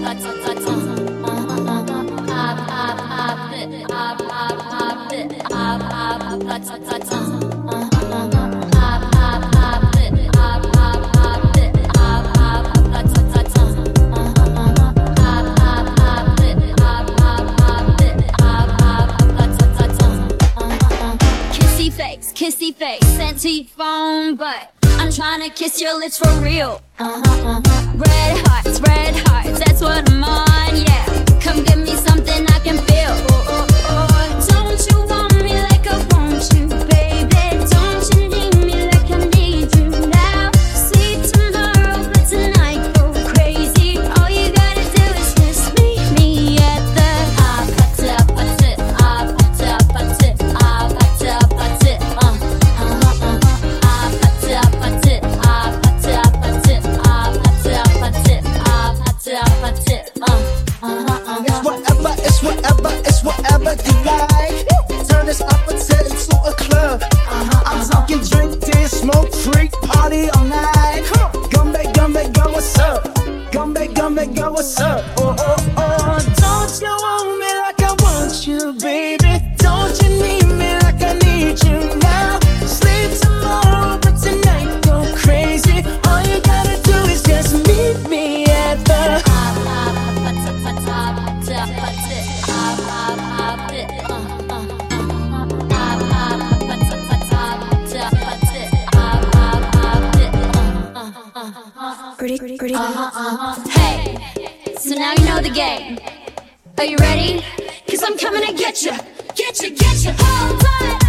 Kissy face, sent to your phone, but I'm tryna kiss your lips for real. Red hearts, that's what I'm on, yeah. Come give me something I can feel. Don't you want me like I want you, baby? Don't you need me like I need you now? Sleep tomorrow, but tonight go crazy. All you gotta do is just meet me at the It's whatever you like. Turn this up until it's to a club. I'm talking drink, dance, smoke, freak, party all night. Come back, girl, what's up? Come back, girl, what's up? Oh. Don't you want me like I want you, baby? Don't you need me like I need you now? Sleep tomorrow, but tonight go crazy. All you gotta do is just meet me at the Hey, so now you know the game. Are you ready? 'Cause I'm coming to get you. Hold tight.